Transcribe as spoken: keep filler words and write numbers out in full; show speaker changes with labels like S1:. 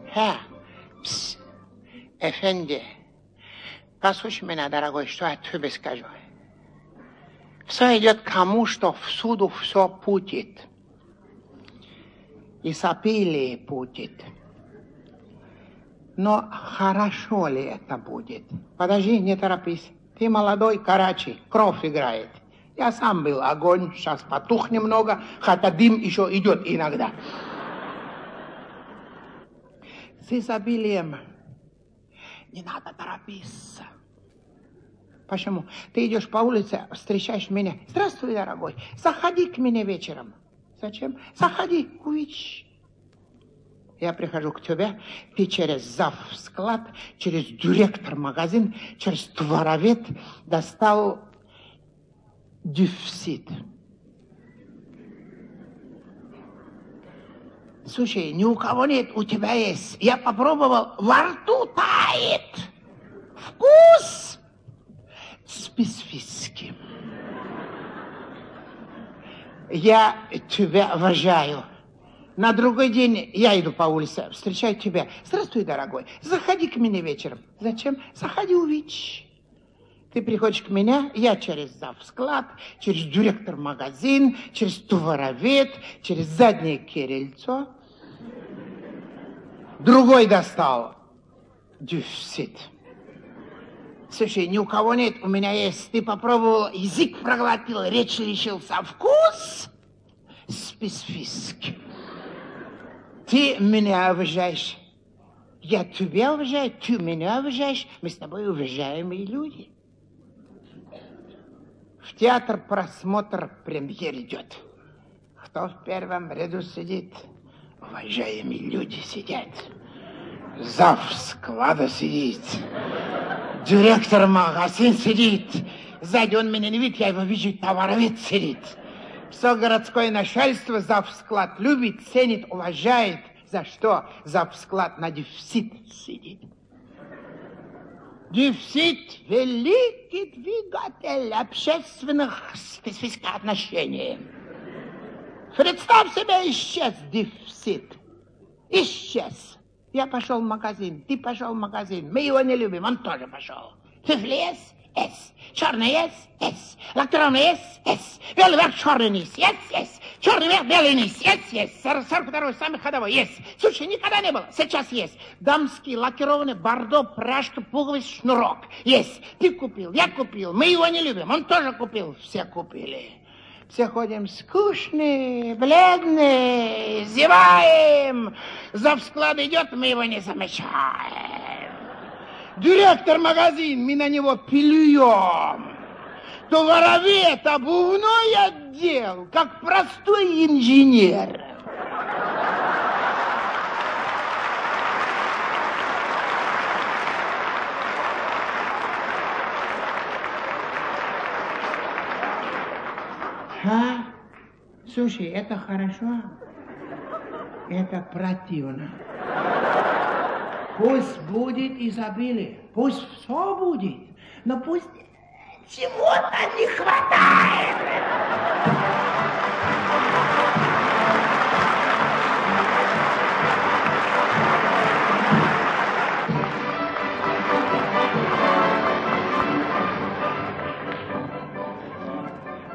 S1: Ха, пс, Эфенди, послушай меня, дорогой, что я тебе скажу. Все идет к тому, что всюду все путит. И сопили путит. Но хорошо ли это будет? Подожди, не торопись. Ты молодой, Карачи, кровь играет. Я сам был огонь, сейчас потух немного, хотя дым еще идет иногда. С изобилием не надо торопиться. Почему? Ты идешь по улице, встречаешь меня. Здравствуй, дорогой, заходи к мне вечером. Зачем? Заходи, увидишь. Я прихожу к тебе, ты через завсклад, через директор магазин, через товаровед достал дефицит. Слушай, ни у кого нет, у тебя есть. Я попробовал, во рту тает. Вкус специфический. Я тебя уважаю. На другой день я иду по улице, встречаю тебя. Здравствуй, дорогой, заходи к мне вечером. Зачем? Заходи, увидишь. Ты приходишь к меня, я через завсклад, через директор магазин, через товаровед, через заднее крыльцо. Другой достал дефицит. Слушай, ни у кого нет, у меня есть. Ты попробовал, язык проглотил, речь лишился. Вкус специфический. Ты меня уважаешь, я тебя уважаю, ты меня уважаешь, мы с тобой уважаемые люди. В театр просмотр премьер идет. Кто в первом ряду сидит? Уважаемые люди сидят. Зав склада сидит. Директор магазин сидит. Сзади он меня не видит, я его вижу, товаровед сидит. Все городское начальство завсклад любит, ценит, уважает. За что завсклад на дефицит сидит? Дефицит – великий двигатель общественных специфических отношений. Представь себе, исчез дефицит. Исчез. Я пошел в магазин, ты пошел в магазин. Мы его не любим, он тоже пошел. Туфли есть? Есть. Черный есть? Есть. Лакированный есть? Есть. Белый верх, черный низ? Есть? Есть. Черный верх, белый низ? Есть? Есть. сорок второй, самый ходовой? Есть. Слушай, никогда не было, сейчас есть. Дамский лакированный бордо, пряжка, пуговиц, шнурок? Есть. Ты купил, я купил, мы его не любим, он тоже купил, все купили. Все ходим скучные, бледные, зеваем. Завсклад идет, мы его не замечаем. Директор магазин, мы на него плюем. Товаровед, обувной отдел, как простой инженер. А? Слушай, это хорошо, это противно. Пусть будет изобилие, пусть все будет, но пусть чего-то не хватает.